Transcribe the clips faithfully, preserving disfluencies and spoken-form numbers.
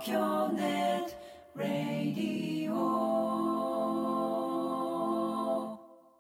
京ネットラディオ。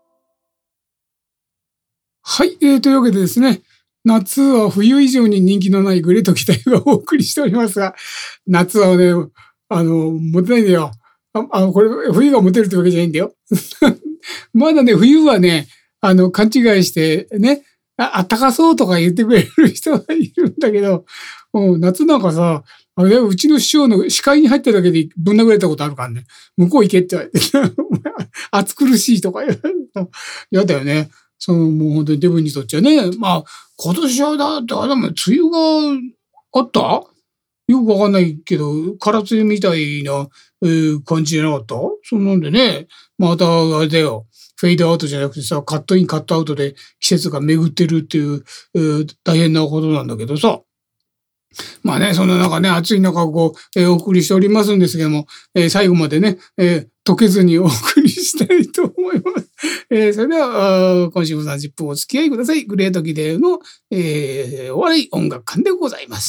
はい、えー、というわけでですね、夏は冬以上に人気のないグレート期待がお送りしておりますが、夏はね、あの、モテないんだよ。あ、あの、これ、冬がモテるってわけじゃないんだよ。まだね、冬はね、あの、勘違いしてね、あ、あったかそうとか言ってくれる人がいるんだけど、もう夏なんかさ、あれ、うちの師匠の視界に入っただけでぶん殴られたことあるからね。向こう行けって言われて、暑苦しいとか言われるの。やだよね。その、もう本当にデブにとっちゃね。まあ、今年はだって、あれも梅雨があったよくわかんないけど、空梅雨みたいな、えー感じじゃなかった？そんなんでね、またあれだよ。フェードアウトじゃなくてさ、カットインカットアウトで季節が巡ってるっていう、えー大変なことなんだけどさ。まあね、そんな中ね、暑い中こう、えーお送りしておりますんですけども、えー最後までね、えー溶けずにお送りしたいと思います。えーそれでは、あー今週もさんじゅっぷんお付き合いください。グレートギデーの、えーお笑い音楽館でございます。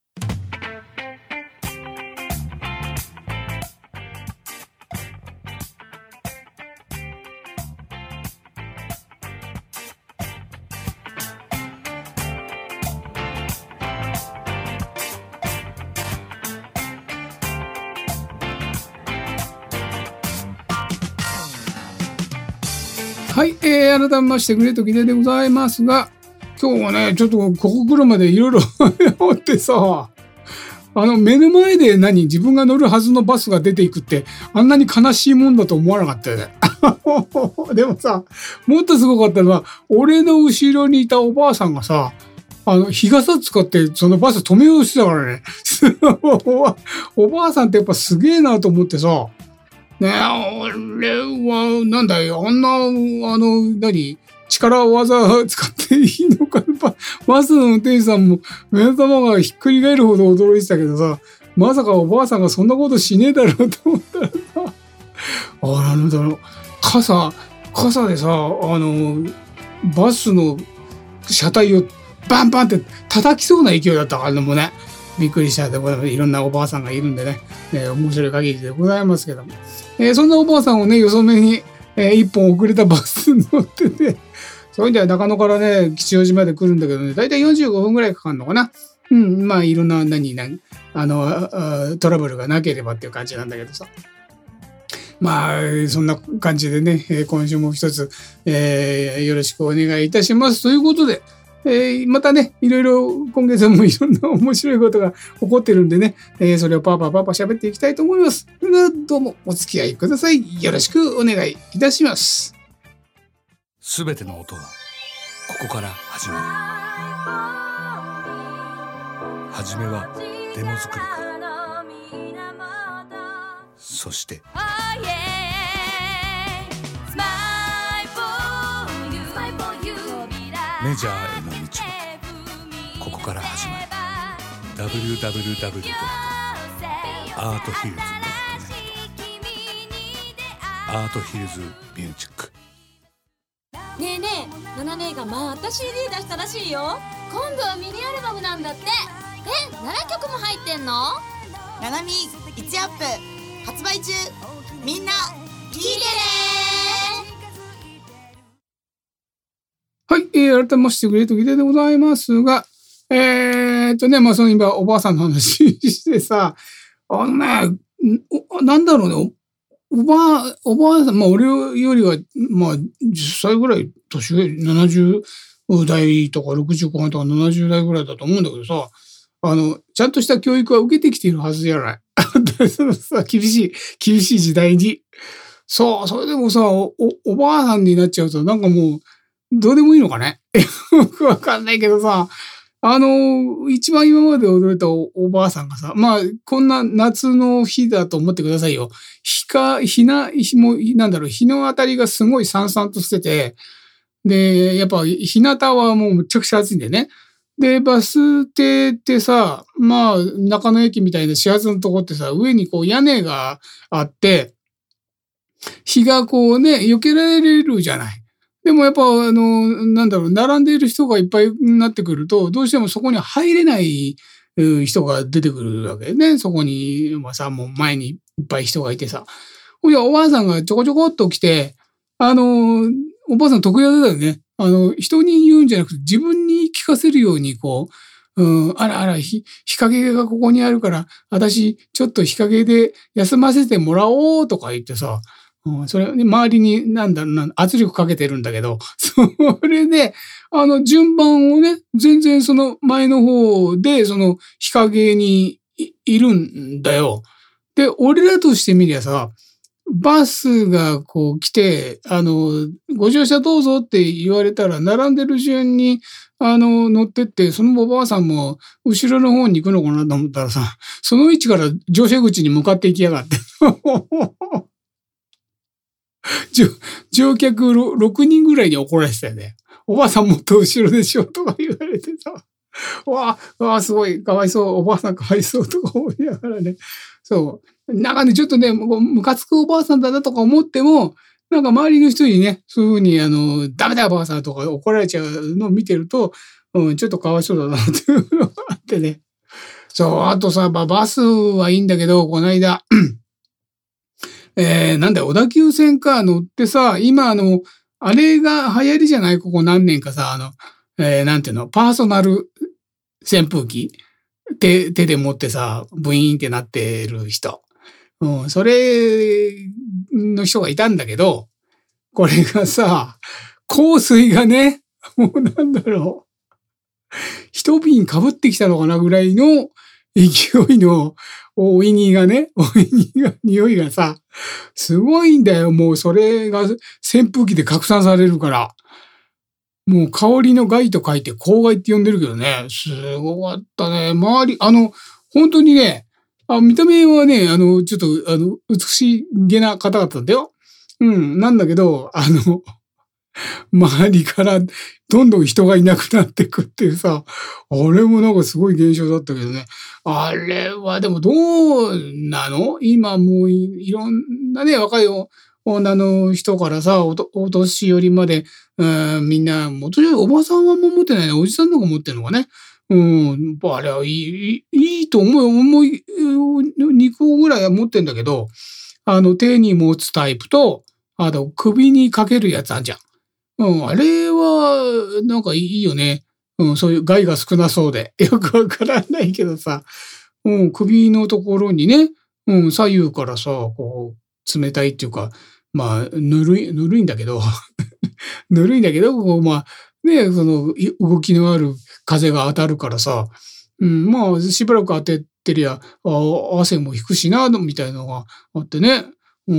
はい、えー、改めましてグレートギデーでございますが、今日はね、ちょっとここ来るまでいろいろ思ってさ、あの目の前で何自分が乗るはずのバスが出ていくってあんなに悲しいもんだと思わなかったよね。でもさ、もっとすごかったのは俺の後ろにいたおばあさんがさ、あの日傘使ってそのバス止めようとしてたからね。おばあさんってやっぱすげえなと思ってさ、ねえ、俺はなんだよ、あんなあの何力技使っていいのかな。バスの運転手さんも目玉がひっくり返るほど驚いてたけどさ、まさかおばあさんがそんなことしねえだろうと思ったらさ、あ、なんだろう、傘、傘でさ、あの、バスの車体をバンバンって叩きそうな勢いだったからね、もうね。びっくりしたでもいろんなおばあさんがいるんでね、ね面白い限りでございますけども。えー、そんなおばあさんをね、よそめに、えー、一本遅れたバスに乗ってて、そういうんでは中野からね、吉祥寺まで来るんだけどね、だいたいよんじゅうごふんぐらいかかるのかな。うん、まあいろんな何、何、あのあ、トラブルがなければっていう感じなんだけどさ。まあ、そんな感じでね、えー、今週も一つ、えー、よろしくお願いいたします。ということで、えー、またね、いろいろ今月もいろんな面白いことが起こってるんでね、えー、それをパーパーパーパー喋っていきたいと思います。どうもお付き合いください。よろしくお願いいたします。 すべての音はここから始まる。はじめはデモ作りから、そしてメジャーへの道はここから始まる。 ダブリューダブリューダブリュー ドット アートヒルズ ドット ネット アートヒルズミュージック。 ねえねえ、ナナ姉がまた シーディー 出したらしいよ。今度はミニアルバムなんだって。え、ななきょくも入ってんの？ ナナミいちアップ発売中。みんな聞いてね。 はい、えー、改めましてグレートギデーでございますが、えーっとね、まあその今おばあさんの話してさ、あのね、なんだろうね、おばあ、おばあさん、まあ俺よりは、まあじゅっさいぐらい年上、ななじゅう代とかろくじゅう後半とかななじゅう代ぐらいだと思うんだけどさ、あの、ちゃんとした教育は受けてきているはずじゃない。そのさ、厳しい、厳しい時代に。そう、それでもさ、お、おばあさんになっちゃうとなんかもう、どうでもいいのかね。よくわかんないけどさ、あの、一番今まで驚いた お, おばあさんがさ、まあ、こんな夏の日だと思ってくださいよ。日か、日な、日も、なんだろう、日の当たりがすごいさんさんとしてて、で、やっぱ日向はもうむちゃくちゃ暑いんだよね。で、バス停ってさ、まあ、中野駅みたいな始発のとこってさ、上にこう屋根があって、日がこうね、避けられるじゃない。でもやっぱ、あの、なんだろう、並んでいる人がいっぱいになってくると、どうしてもそこに入れないいう人が出てくるわけね。そこに、まあさ、もう前にいっぱい人がいてさ。いや、おばあさんがちょこちょこっと来て、あの、おばあさん得意技だよね。あの、人に言うんじゃなくて自分に聞かせるように、こう、うん、あらあら、日陰がここにあるから、私、ちょっと日陰で休ませてもらおうとか言ってさ、うん、それ、周りになんだろうな、圧力かけてるんだけど、それで、あの、順番をね、全然その前の方で、その日陰に い, いるんだよ。で、俺らとしてみりゃさ、バスがこう来て、あの、ご乗車どうぞって言われたら、並んでる順に、あの、乗ってって、そのおばあさんも後ろの方に行くのかなと思ったらさ、その位置から乗車口に向かって行きやがって。乗客ろくにんぐらいに怒られてたよね。おばあさんもっと後ろでしょとか言われてさ。わあ、わあ、すごい、かわいそう、おばあさんかわいそうとか思いながらね。そう。なんかね、ちょっとね、ムカつくおばあさんだなとか思っても、なんか周りの人にね、そういうふうに、あの、ダメだおばあさんとか怒られちゃうのを見てると、うん、ちょっとかわいそうだなっていうのがあってね。そう、あとさ、バスはいいんだけど、この間、えー、なんだよ、小田急線か乗ってさ、今あの、あれが流行りじゃないここ何年かさ、あの、えー、なんていうの、パーソナル扇風機手、手で持ってさ、ブイーンってなってる人。うん、それの人がいたんだけど、これがさ、香水がね、もうなんだろう、一瓶被ってきたのかなぐらいの勢いのおいにがね、おいにが、匂いがさ、すごいんだよ。もうそれが扇風機で拡散されるから。もう香りの害と書いて香害って呼んでるけどね。すごかったね。周り、あの、本当にね、あ、見た目はね、あの、ちょっと、あの、美しげな方々だよ。うん。なんだけど、あの、周りからどんどん人がいなくなってくっていうさ、あれもなんかすごい現象だったけどね。あれはでもどうなの？今もう い, いろんなね、若い女の人からさ、お, とお年寄りまで、うん、みんな、もとおばさんはもう持ってないね。おじさんの方が持ってるのかね。うん、あれはいい、いいと思う。思い、にこぐらいは持ってんだけど、あの、手に持つタイプと、あと首にかけるやつあんじゃん。うん、あれは、なんかいいよね。うん、そういう害が少なそうで。よくわからないけどさ。うん、首のところにね、うん、左右からさ、こう、冷たいっていうか、まあ、ぬるい、ぬるいんだけど、ぬるいんだけど、こう、まあ、ね、その、動きのある風が当たるからさ、うん、まあ、しばらく当ててりゃ、あ汗も引くしな、みたいなのがあってね。うん、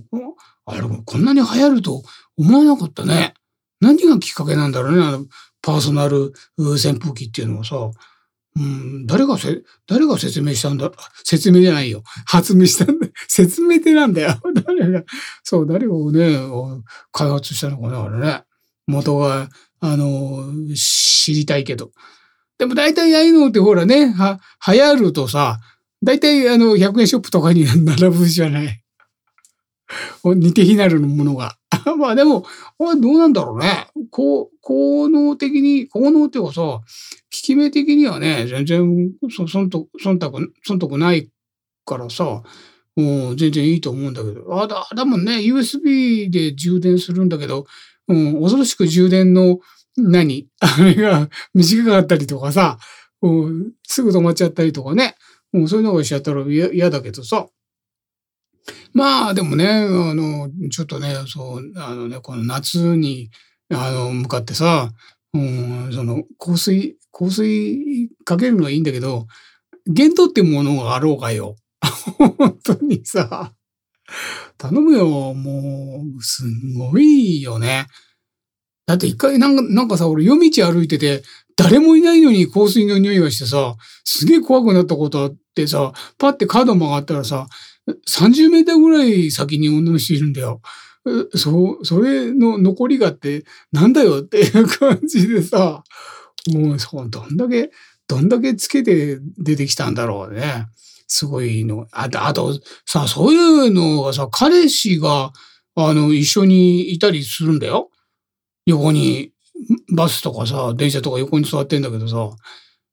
あれ、こんなに流行ると思わなかったね。何がきっかけなんだろうね、あの、パーソナル扇風機っていうのはさ。うん、誰がせ、誰が説明したんだ、説明じゃないよ。発明したんだ。説明ってなんだよ。誰が、そう、誰がね、開発したのかな、あれね。元が、あの、知りたいけど。でも大体ああいうのってほらね、は、流行るとさ、大体あの、ひゃくえんショップとかに並ぶじゃない。似て非なるものが。まあでも、どうなんだろうね。こう、効能的に、効能っていうかさ、効き目的にはね、全然、そ、そんと、忖度、忖度ないからさ、うん、全然いいと思うんだけど。あ、だ、だもんね、ユーエスビー で充電するんだけど、うん、恐ろしく充電の、何あれが短かったりとかさ、うん、すぐ止まっちゃったりとかね。うん、そういうのがしちゃったら嫌だけどさ。まあでもね、あの、ちょっとね、そう、あのね、この夏に、あの、向かってさ、うん、その、香水、香水かけるのはいいんだけど、限度ってものがあろうがよ。本当にさ、頼むよ、もう、すんごいよね。だって一回なんか、なんかさ、俺夜道歩いてて、誰もいないのに香水の匂いがしてさ、すげえ怖くなったことあってさ、パッて角曲がったらさ、さんじゅうメーターぐらい先に女の人いるんだよ。そう、それの残りがって、なんだよっていう感じでさ、もうそう、どんだけ、どんだけつけて出てきたんだろうね。すごいの。あと、あとさ、そういうのがさ、彼氏が、あの、一緒にいたりするんだよ。横に、バスとかさ、電車とか横に座ってんだけどさ、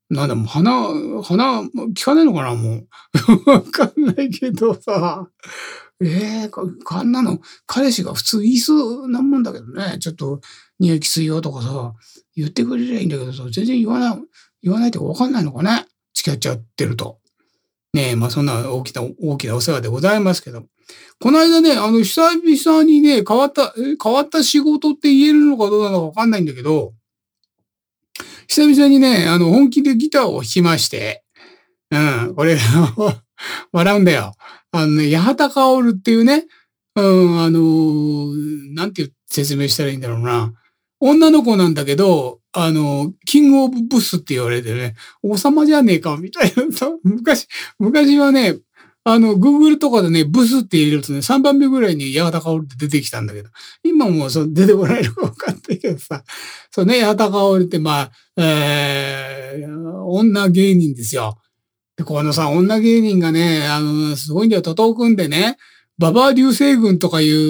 なんだ、もう鼻、鼻、聞かないのかな、もう。わかんないけどさ。ええー、かんなの、彼氏が普通言いそうなもんだけどね。ちょっと、匂いきついよとかさ、言ってくれりゃいいんだけどさ、全然言わない、言わないとわかんないのかね。付き合っちゃってると。ねえ、まあそんな大きな、大きなお世話でございますけど。この間ね、あの、久々にね、変わった、変わった仕事って言えるのかどうなのかわかんないんだけど、久々にね、あの、本気でギターを弾きまして、うん、これ、笑うんだよ。あのね、八幡薫っていうね、うん、あのー、なんて説明したらいいんだろうな。女の子なんだけど、あの、キングオブブスって言われてね、王様じゃねえか、みたいなさ、昔、昔はね、あの、Google とかでね、ブスって入れるとね、さんばんめぐらいに八幡薫って出てきたんだけど、今もうそう出てこないのか分かんないけどさ、そうね、八幡薫ってまあ、えー、女芸人ですよ。で、このさ、女芸人がね、あの、すごいんだよ、徒党組んでね、馬場流星群とかいう、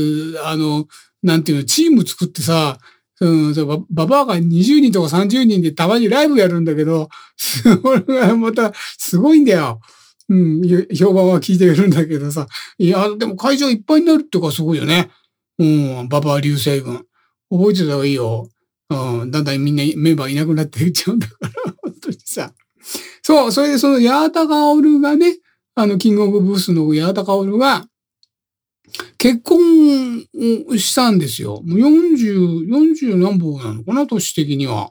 あの、なんていうの、チーム作ってさ、うん、ババアがにじゅうにんとかさんじゅうにんでたまにライブやるんだけど、それがまたすごいんだよ。うん、評判は聞いてるんだけどさ。いや、でも会場いっぱいになるっていうかすごいよね。うん、ババア流星群。覚えてた方がいいよ。うん、だんだんみんなメンバーいなくなっていっちゃうんだから、本当にさ。そう、それでその八幡薫がね、あの、キングオブブースの八幡薫が、結婚したんですよ。もうよんじゅう、よんじゅう何本なのかな、年的には。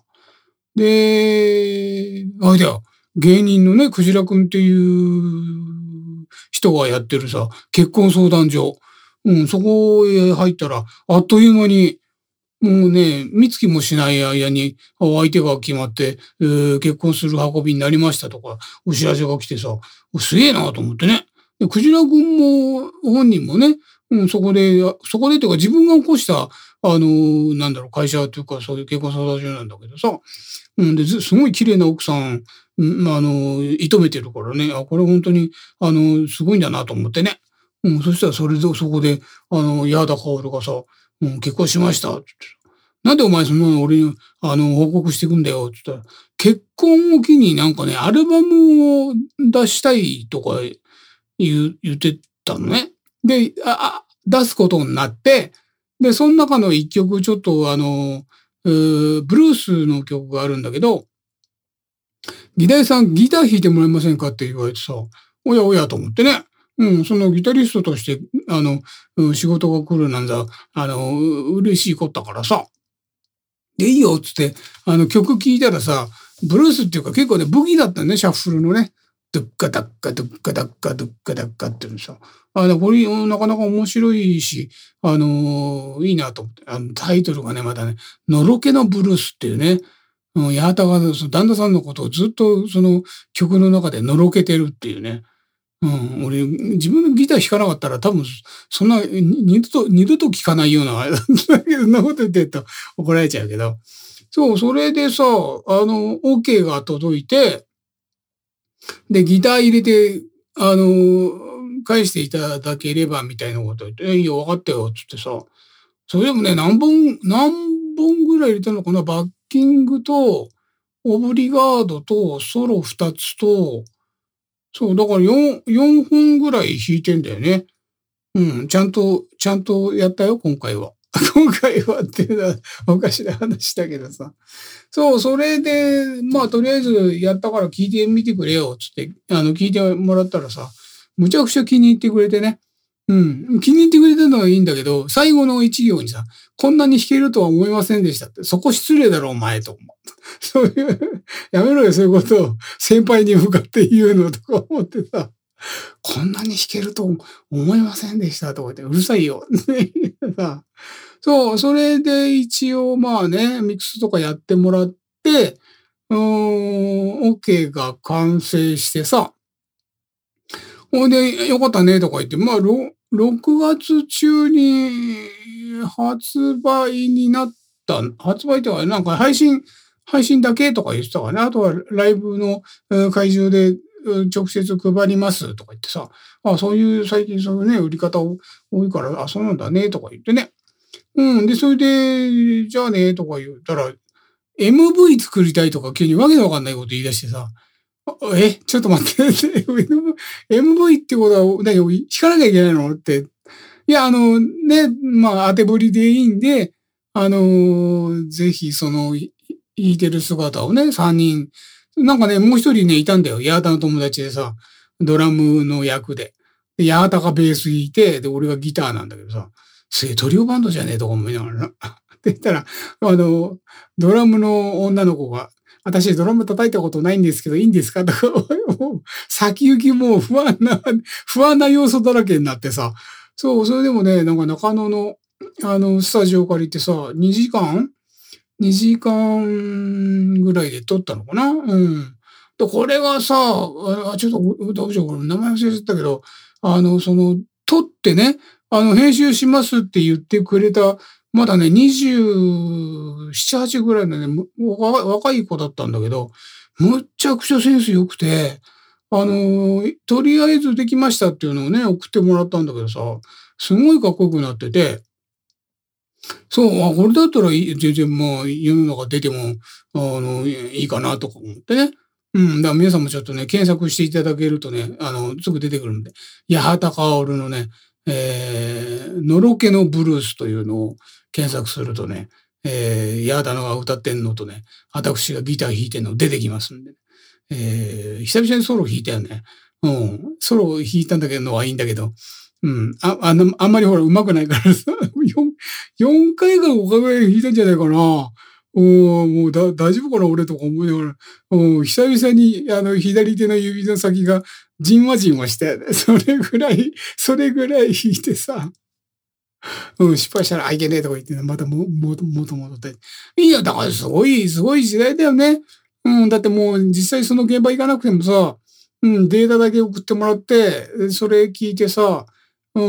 で、あれだよ、芸人のね、クジラくんっていう人がやってるさ、結婚相談所。うん、そこへ入ったら、あっという間に、もうね、見つきもしない間に相手が決まって、えー、結婚する運びになりましたとか、お知らせが来てさ、すげえなと思ってね。で、クジラくんも、本人もね、うん、そこで、そこでっていうか自分が起こした、あのー、なんだろう、会社というか、そういう結婚相談所なんだけどさ、うん、で、すごい綺麗な奥さん、うん、あのー、射止めてるからね、あ、これ本当に、あのー、すごいんだなと思ってね。うん、そしたらそれで、そこで、あの、八幡薫がさ、うん、結婚しましたって言って、なんでお前そんなの俺に、あの、報告してくんだよって言ったら、結婚を機になんかね、アルバムを出したいとか言う、言ってたのね。で、あ、出すことになって、で、その中の一曲、ちょっとあの、ブルースの曲があるんだけど、ギターさんギター弾いてもらえませんかって言われてさ、おやおやと思ってね。うん、そのギタリストとして、あの、仕事が来るなんだ、あの、嬉しいことだからさ。で、いいよっつって、あの、曲聴いたらさ、ブルースっていうか結構ね、ブギだったね、シャッフルのね。ドゥッカダッカドゥッカダッカドゥッカダッカっていうのさ。あの、これなかなか面白いし、あのー、いいなと思って。あの、タイトルがね、またね、のろけのブルースっていうね、うん、八幡がその旦那さんのことをずっとその曲の中でのろけてるっていうね。うん、俺、自分のギター弾かなかったら多分、そんな、二度と、二度と弾かないような、だけど、そんなこと言ってると怒られちゃうけど。そう、それでさ、あの、OK が届いて、で、ギター入れて、あの、返していただければ、みたいなこと言って、え、いいよ、分かったよ、つってさ。それでもね、何本、何本ぐらい入れたのかな、バッキングと、オブリガードと、ソロ二つと、そう、だから4、四本ぐらい弾いてんだよね。うん、ちゃんと、ちゃんとやったよ、今回は。今回はっていうのはおかしな話だけどさ。そう、それで、まあ、とりあえずやったから聞いてみてくれよ、つって、あの、聞いてもらったらさ、むちゃくちゃ気に入ってくれてね。うん、気に入ってくれたのはいいんだけど、最後の一行にさ、こんなに弾けるとは思いませんでしたって、そこ失礼だろ、お前と思う。そういう、やめろよ、そういうことを先輩に向かって言うのとか思ってさ、こんなに弾けると思いませんでしたとか言って、うるさいよ。そう、それで一応まあね、ミックスとかやってもらって、うーん、OK が完成してさ、ほいで、よかったねとか言って、まあ、ろくがつ中に発売になった、発売とか、なんか配信、配信だけとか言ってたからね。あとはライブの会場で直接配りますとか言ってさ、あ、そういう最近そういうね、売り方多いから、あ、そうなんだねとか言ってね。うん。で、それで、じゃあねとか言ったら、 エムブイ 作りたいとか急にわけのわかんないこと言い出してさ、え、ちょっと待って、エムブイ ってことは、何、弾かなきゃいけないのって。いや、あの、ね、まあ、当てぶりでいいんで、あの、ぜひ、その、弾いてる姿をね、さんにん、なんかね、もう一人ね、いたんだよ。八幡の友達でさ、ドラムの役で。で、八幡がベース弾いて、で、俺がギターなんだけどさ、すげえトリオバンドじゃねえとか思いながらな。って言ったら、あの、ドラムの女の子が、私ドラム叩いたことないんですけど、いいんですかとか、先行きもう不安な、不安な要素だらけになってさ、そう、それでもね、なんか中野の、あの、スタジオ借りてさ、にじかん ?に 時間ぐらいで撮ったのかな。うん。で、これがさ、あ、ちょっと、どうしよう、これ名前忘れちゃったけど、あの、その、撮ってね、あの、編集しますって言ってくれた、まだね、にじゅうなな、はちぐらいのね、若い子だったんだけど、むっちゃくちゃセンス良くて、あの、とりあえずできましたっていうのをね、送ってもらったんだけどさ、すごいかっこよくなってて、そう、あ、これだったら全然まあ世の中出ても、あの、いいかなとか思ってね。うん。だから皆さんもちょっとね、検索していただけるとね、あの、すぐ出てくるんで。八幡薫のね、えー、のろけのブルースというのを検索するとね、えー、八幡が歌ってんのとね、私がギター弾いてんの出てきますんで。えー、久々にソロ弾いたよね。うん。ソロ弾いたんだけどのはいいんだけど、うん。あ、あの、あんまりほら上手くないからさ、よんかいかごかいぐらい弾いたんじゃないかな。おもうだ、大丈夫かな俺とか思いながら。お久々に、あの、左手の指の先が、じんわじんわして、それぐらい、それぐらい弾いてさ、うん、失敗したらあいけねえとか言って、またも、も、もともとって。いや、だからすごい、すごい時代だよね。うん、だってもう実際その現場行かなくてもさ、うん、データだけ送ってもらって、それ聞いてさ、うん、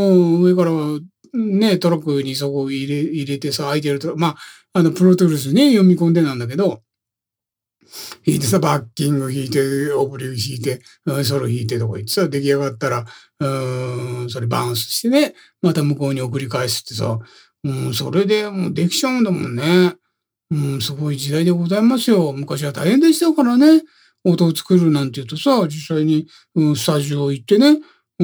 上からね、トラックにそこを入れ、入れてさ、空いてると、まあ、あの、プロトゥールスね、読み込んでなんだけど、弾いてさ、バッキング弾いて、オブリュー弾いて、ソロ弾いてとか言ってさ、出来上がったら、うーん、それバウンスしてね、また向こうに送り返すってさ、うん、それでもうできちゃうんだもんね。うん、すごい時代でございますよ。昔は大変でしたからね。音を作るなんて言うとさ、実際に、うん、スタジオ行ってね、うん、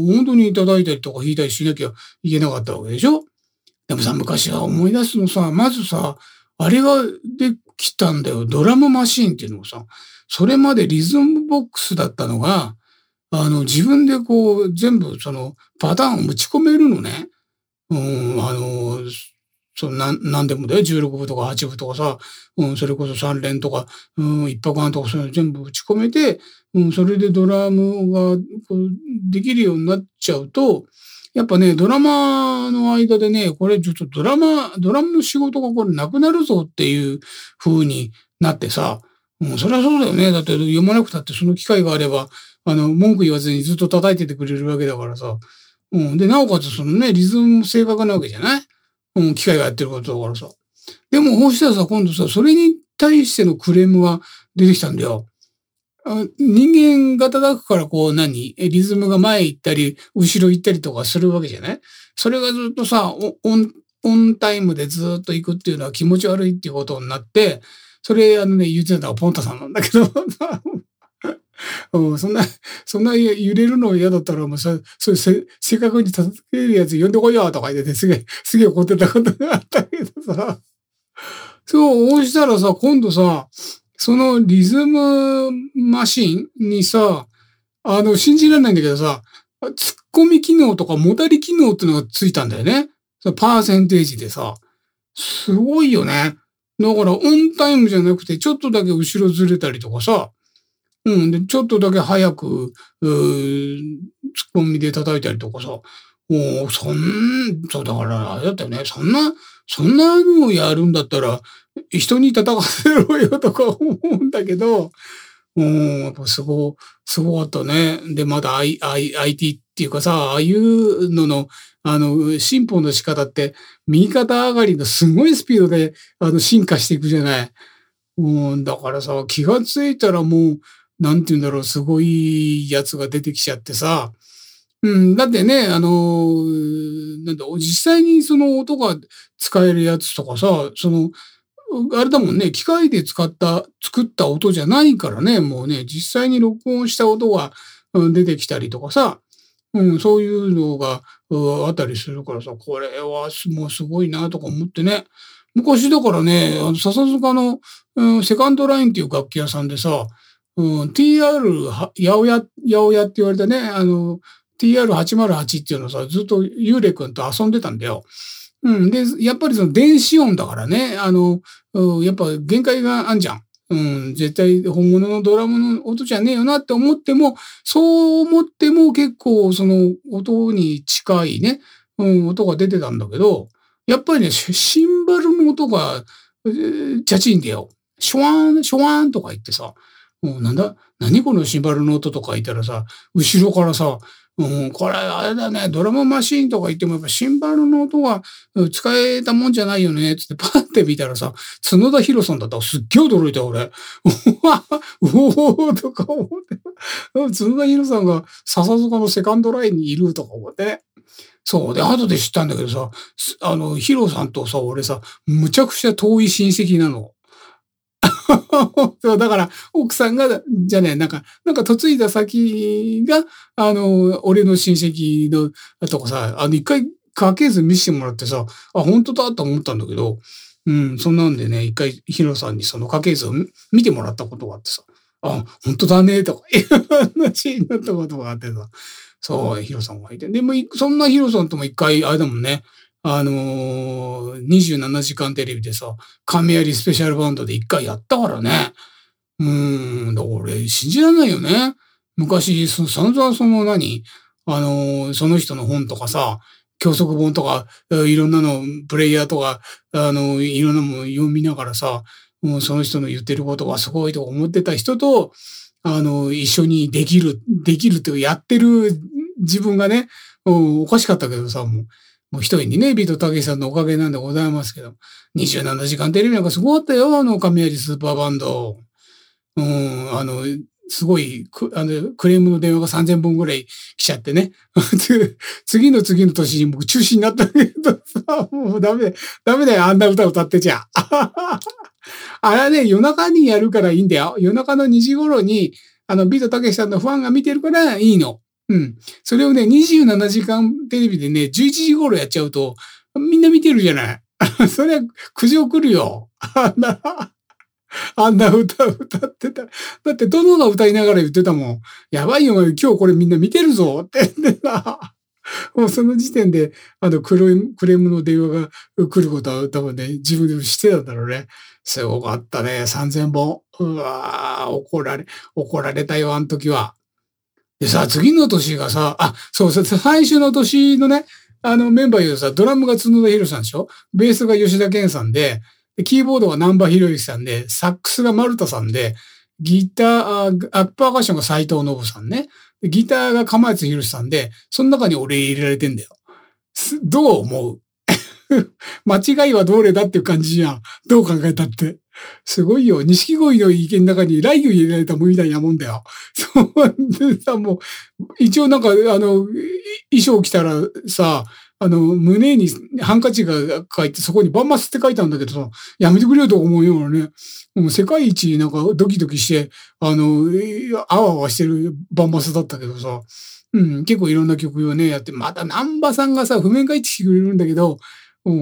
本当に叩いたりとか弾いたりしなきゃいけなかったわけでしょ。でもさ、昔は思い出すのさ、まずさ、あれができたんだよ。ドラムマシーンっていうのをさ、それまでリズムボックスだったのが、あの、自分でこう、全部そのパターンを打ち込めるのね。うん、あの、そのなん、なんでもだよ。じゅうろくぶとかはちぶとかさ、うん、それこそさん連とか、うん、一拍半とかそういうの全部打ち込めて、うん、それでドラムがこうできるようになっちゃうと、やっぱね、ドラマの間でね、これちょっとドラマ、ドラムの仕事がこれなくなるぞっていう風になってさ、うん、それはそうだよね。だって読まなくたってその機会があれば、あの、文句言わずにずっと叩いててくれるわけだからさ。うん。で、なおかつそのね、リズムも正確なわけじゃないうん、機械がやってることだからさ。でも、こうしたらさ、今度さ、それに対してのクレームが出てきたんだよ。あ人間が叩くからこう何リズムが前行ったり、後ろ行ったりとかするわけじゃないそれがずっとさ、オン、オンタイムでずっと行くっていうのは気持ち悪いっていうことになって、それあのね、言ってたのはポンタさんなんだけど、うん、そんな、そんな揺れるの嫌だったら、もうさ、そういう正確に叩けるやつ呼んでこいよとか言ってて、すげえ、すげえ怒ってたことがあったけどさ。そう、そうしたらさ、今度さ、そのリズムマシンにさ、あの、信じられないんだけどさ、突っ込み機能とかもたり機能ってのがついたんだよね。パーセンテージでさ。すごいよね。だからオンタイムじゃなくて、ちょっとだけ後ろずれたりとかさ、うん。で、ちょっとだけ早く、うー、ツッコミで叩いたりとかさ。おそん、そうだから、あれだったよね。そんな、そんなのをやるんだったら、人に叩かせろよとか思うんだけど、うん、やっぱすご、すごかったね。で、まだ I、I、アイティー っていうかさ、ああいうのの、あの、進歩の仕方って、右肩上がりのすごいスピードで、あの、進化していくじゃない。うん、だからさ、気がついたらもう、なんて言うんだろう、すごいやつが出てきちゃってさ。うん、だってね、あの、なんだ、実際にその音が使えるやつとかさ、その、 あれだもんね、機械で使った、作った音じゃないからね、もうね、実際に録音した音が出てきたりとかさ、うん、そういうのがあったりするからさ、これはもうすごいなとか思ってね。昔だからね、あの笹塚の、うん、セカンドラインっていう楽器屋さんでさ、うん、ティーアール 八百屋、八百屋って言われたね、あの、ティーアールはちまるはち っていうのをさ、ずっとユーレ君と遊んでたんだよ。うん。で、やっぱりその電子音だからね、あの、うん、やっぱ限界があんじゃん。うん、絶対本物のドラムの音じゃねえよなって思っても、そう思っても結構その音に近いね、うん、音が出てたんだけど、やっぱりね、シンバルの音が、えー、チャチいんだよ。シュワーン、シュワーンとか言ってさ、もうなんだ、何このシンバルの音とか言ったらさ、後ろからさ、うん、これあれだね、ドラムマシーンとか言ってもやっぱシンバルの音が使えたもんじゃないよね、つってパッて見たらさ、角田博さんだったらすっげえ驚いた俺。うわ、うおーとか思って。角田博さんが笹塚のセカンドラインにいるとか思って。そう。で、後で知ったんだけどさ、あの、ヒロさんとさ、俺さ、むちゃくちゃ遠い親戚なの。そう、だから、奥さんが、じゃね、なんか、なんか嫁いだ先が、あの、俺の親戚のとこさ、あの、一回家系図見せてもらってさ、あ、本当だと思ったんだけど、うん、そんなんでね、一回ヒロさんにその家系図を見てもらったことがあってさ、あ、本当だね、とか、いう話になったことがあってさ、そう、ヒロさんがいて。でも、そんなヒロさんとも一回、あれだもんね、あのー、にじゅうななじかんテレビでさ、亀有スペシャルバンドで一回やったからね。うーん、だから俺、信じられないよね。昔、そ散々その何、あのー、その人の本とかさ、教則本とか、いろんなの、プレイヤーとか、あのー、いろんなもの読みながらさ、もうその人の言ってることがすごいと思ってた人と、あのー、一緒にできる、できるっていうやってる自分がね、うん、おかしかったけどさ、もう。もう一人にね、ビートたけしさんのおかげなんでございますけど、にじゅうななじかんテレビなんかすごかったよ、あの、亀有スーパーバンド。うん、あの、すごい、あの、クレームの電話がさんぜんぼんぐらい来ちゃってね。次の次の年にもう中止になったけどさ、もうダメだよ、ダメだよ、あんな歌歌ってちゃ。あれはね、夜中にやるからいいんだよ。夜中のにじ頃に、あの、ビートたけしさんのファンが見てるからいいの。うん。それをね、にじゅうななじかんテレビでね、じゅういちじ頃やっちゃうと、みんな見てるじゃない。それは苦情来るよ。あんな、あんな歌歌ってた。だって殿が歌いながら言ってたもん。やばいよ、今日これみんな見てるぞって言ってさ。もうその時点で、あの、クレーム、クレームの電話が来ることは多分ね、自分でも知ってたんだろうね。すごかったね、さんぜんぼん。うわー、怒られ、怒られたよ、あの時は。でさ、次の年がさ、あ、そうそう、最初の年のね、あのメンバー言うとさ、ドラムが角田博さんでしょ？ベースが吉田健さんで、でキーボードが南波博之さんで、サックスが丸田さんで、ギター、アッパーカッションが斉藤信さんね。ギターが釜谷博さんで、その中に俺入れられてんだよ。どう思う？間違いはどれだっていう感じじゃん。どう考えたって。すごいよ。錦鯉の池の中にライギュ入れられたみたいなもんだよ。そうでさ、もう、一応なんか、あの、衣装着たらさ、あの、胸にハンカチが書いて、そこにバンマスって書いたんだけどさ、やめてくれよと思うよね。もう世界一なんかドキドキして、あの、あわあわしてるバンマスだったけどさ、うん、結構いろんな曲をね、やって、また南波さんがさ、譜面書いてきてくれるんだけど、うん、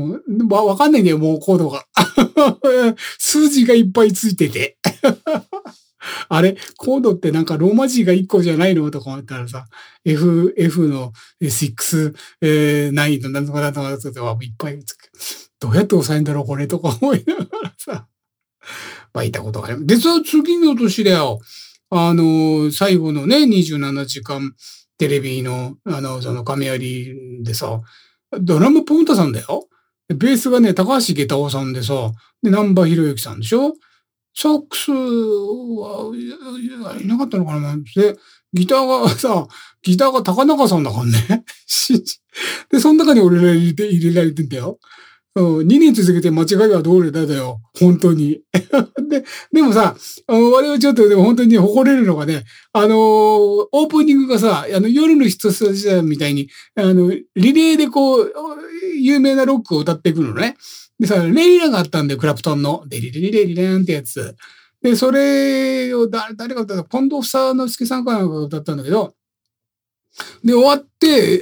わ、わかんないんだよ、もうコードが。数字がいっぱいついてて。あれ、コードってなんかローマ字がいっこじゃないのとか思ったらさ、F、F のろく、えー、ナインのなんとかなんとかとかいっぱいつく。どうやって押さえるんだろう、これとか思いながらさ。まあ、いたことがある。で、その次の年だよ。あの、最後のね、にじゅうななじかんテレビの、あの、その亀有でさ、ドラムポンタさんだよ。ベースがね、高橋下駄夫さんでさ、で、南波博之さんでしょ？サックスはいなかったのかな？で、ギターがさ、ギターが高中さんだからね。で、その中に俺ら入れて、入れられてんだよ。 うん、にねん続けて間違いはどれだだよ。本当に。で、でもさ、あの我々ちょっとでも本当に誇れるのがね、あのーオープニングがさ、あの、夜の一つ時代みたいに、あの、リレーでこう、有名なロックを歌っていくのね。でさ、レイラがあったんだよ、クラプトンの。デリリリレリレンってやつ。で、それをだ誰が歌った近藤房之助さんかなんかが歌ったんだけど、で、終わって、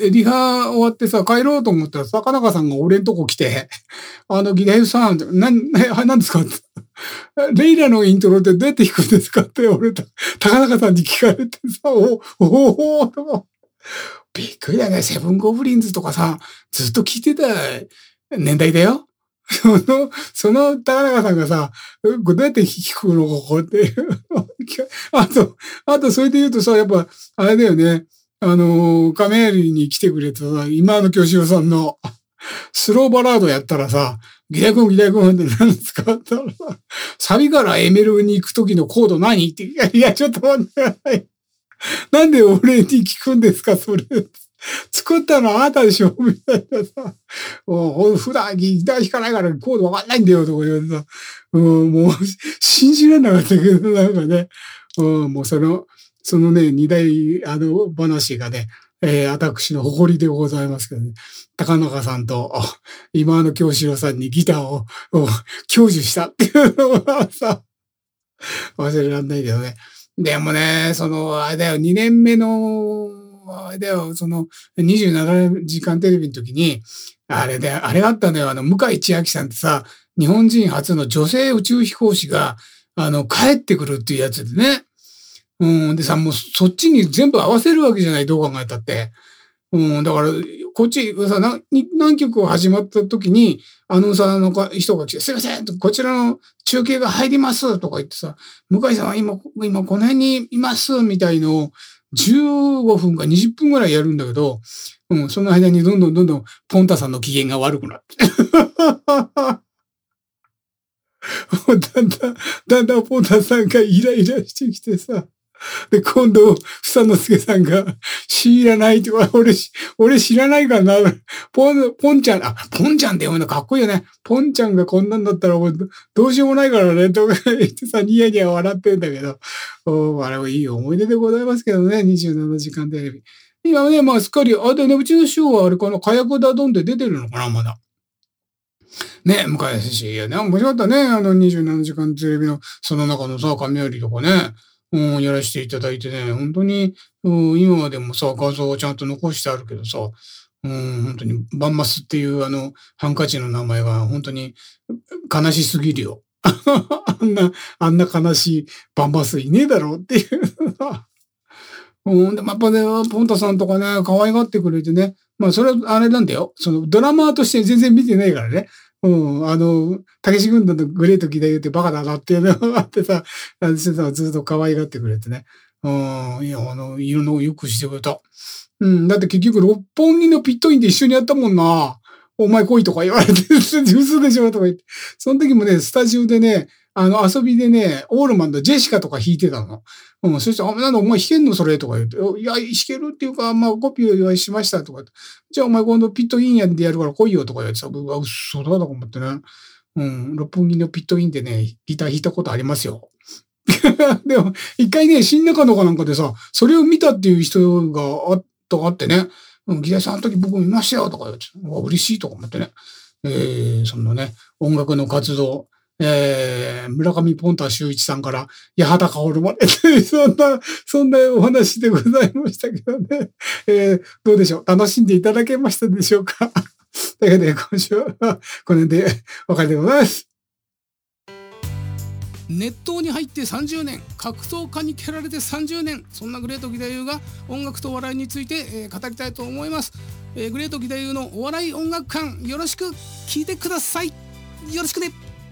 リハ終わってさ、帰ろうと思ったら、坂中さんが俺んとこ来て、あの、ギターさん、なん、な、なんですかって。レイラのイントロってどうやって弾くんですかって俺と、高中さんに聞かれてさ、お、おおとびっくりだね。セブンゴブリンズとかさ、ずっと聞いてた年代だよ。その、その高中さんがさ、これどうやって弾くのここって。あと、あとそれで言うとさ、やっぱ、あれだよね。あの、亀有に来てくれたさ、今の京志郎さんのスローバラードやったらさ、ギター君ギター君って何ですかって言ったらさ、サビからエメルに行く時のコード何って、いや、いや、ちょっと待ってください。なんで俺に聞くんですか、それ。作ったのあなたでしょみたいなさ。普段ギター弾かないからコードわかんないんだよとか言われてさ。うん、もう信じられなかったけど、なんかね。うん、もうその、そのね、二大、あの、話がね、えー、私の誇りでございますけどね。高中さんと、今の京志郎さんにギターを、を享受したっていうのがさ、忘れられないけどね。でもね、その、あれだよ、にねんめの、あれだよ、その、にじゅうななじかんテレビの時に、あれで、あれがあったんだよ、あの、向井千秋さんってさ、日本人初の女性宇宙飛行士が、あの、帰ってくるっていうやつでね。うん、でさ、もうそっちに全部合わせるわけじゃない、どう考えたって。うん、だから、こっちさ、何何曲始まった時に、アナウンサーの人が来て、すいません、こちらの中継が入りますとか言ってさ、向井さんは今、今この辺にいますみたいのをじゅうごふんかにじゅっぷんぐらいやるんだけど、うん、その間にどんどんどんどんポンタさんの機嫌が悪くなって。だんだん、だんだんポンタさんがイライラしてきてさ、で、今度、房之助さんが、知らないってか、俺、俺知らないからな。ポン、ポンちゃん、あ、ポンちゃんって読むのかっこいいよね。ポンちゃんがこんなんだったら、どうしようもないからね、とか言ってさ、ニヤニヤ笑ってんだけど、おあれはいい思い出でございますけどね、にじゅうななじかんテレビ。今ね、まあ、すっかり、あ、でね、うちの師匠はあれかな、火薬だどんで出てるのかな、まだ。ね、向井先生。いやね、面白かったね。あのにじゅうななじかんテレビの、その中のさ、神有とかね。うん、やらせていただいてね、本当に、うん、今でもさ、画像をちゃんと残してあるけどさ、うん、本当に、バンマスっていうあの、ハンカチの名前が本当に悲しすぎるよ。あんな、あんな悲しいバンマスいねえだろっていうさ。うん、でもやっぱね、ポンタさんとかね、可愛がってくれてね。まあ、それはあれなんだよ。その、ドラマーとして全然見てないからね。うん、あの、たけし軍団のグレートギター言ってバカだなっていうのがあってさ、先生はずっと可愛がってくれてね。うん、いや、あの、いろんなのよくしてくれた。うん、だって結局六本木のピットインで一緒にやったもんな。お前来いとか言われて、嘘でしょとか言って。その時もね、スタジオでね、あの、遊びでね、オールマンのジェシカとか弾いてたの。うん、そして、あ、なんだお前弾けんのそれとか言って。いや、弾けるっていうか、まあ、コピーを用意しましたとか言って。じゃあお前今度ピットインやんでやるから来いよとか言ってさ、うわ、嘘だとか思ってね。うん、六本木のピットインでね、ギター弾いたことありますよ。でも、一回ね、新中野かなんかでさ、それを見たっていう人があった、あってね、うん、ギターさんあの時僕見ましたよとか言って、うわ、嬉しいとか思ってね。えー、そのね、音楽の活動、えー、村上ポンタ秀一さんから八幡薫まで、そんな、そんなお話でございましたけどね。えー、どうでしょう楽しんでいただけましたでしょうかというわけで、今週はこの辺でお別れでございます。熱湯に入ってさんじゅうねん、格闘家に蹴られてさんじゅうねん、そんなグレート義太夫が音楽と笑いについて、えー、語りたいと思います。えー、グレート義太夫のお笑い音楽館、よろしく聞いてください。よろしくね。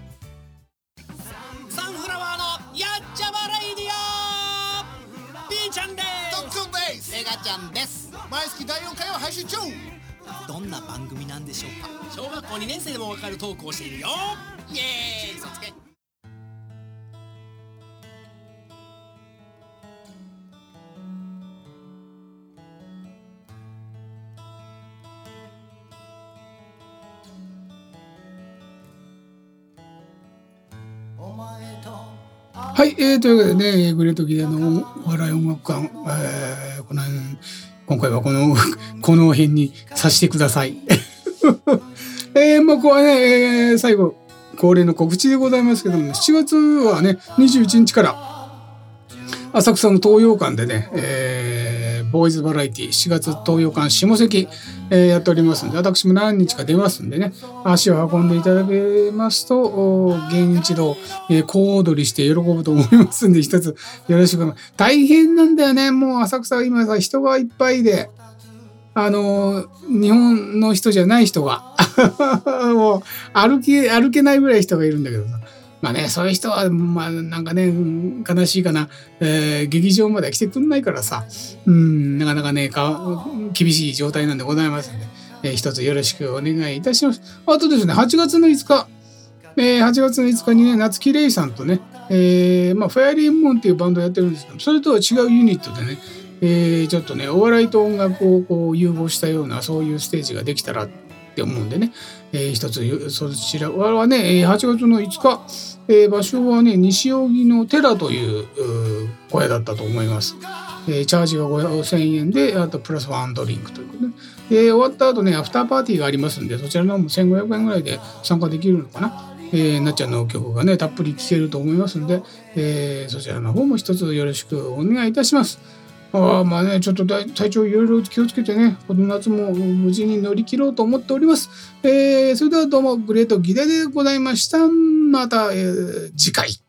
サンフラワーのやっちゃまレイディオ B ちゃんです。 トックンです。 エガちゃんです。 毎月だいよんかいを配信中。 どんな番組なんでしょうか。小学校にねん生でもわかるトークをしているよ。イエーイ、そつけ。 はい、えー、というわけでね、グレートギレのお笑い音楽館、えー、この辺今回はこのこの辺にさせてください。えー、まあここはね、えー、最後恒例の告知でございますけども、しちがつはねにじゅういちにちから浅草の東洋館でね、えー、ボーイズバラエティしちがつ東洋館下関、えー、やっておりますんで、私も何日か出ますんでね、足を運んでいただけますと芸人一同、えー、小躍りして喜ぶと思いますんで、一つよろしく。大変なんだよね、もう浅草は今さ人がいっぱいで、あの日本の人じゃない人がもう歩け歩けないぐらい人がいるんだけどさ、まあね、そういう人はまあなんかね悲しいかな、えー、劇場まで来てくんないからさ、うんなかなかねか厳しい状態なんでございますので、えー、一つよろしくお願いいたします。あとですね、はちがつのいつか、えー、はちがつのいつかにね、夏木レイさんとね、えーまあ、フェアリームーンっていうバンドをやってるんですけど、それとは違うユニットでね、えー、ちょっとねお笑いと音楽をこう融合したようなそういうステージができたらって思うんでね、えー、一つそちらはねはちがつのいつか、えー、場所はね西荻の寺という小屋だったと思います。えー、チャージがごせんえんで、あとプラスワンドリンクということで、ね、で終わった後ねアフターパーティーがありますんで、そちらのもせんごひゃくえんぐらいで参加できるのかな。えー、なっちゃんの曲がねたっぷり聴けると思いますんで、えー、そちらの方も一つよろしくお願いいたします。あまあね、ちょっと体調いろいろ気をつけてね、この夏も無事に乗り切ろうと思っております。えー、それではどうもグレートギレでございました。また、えー、次回。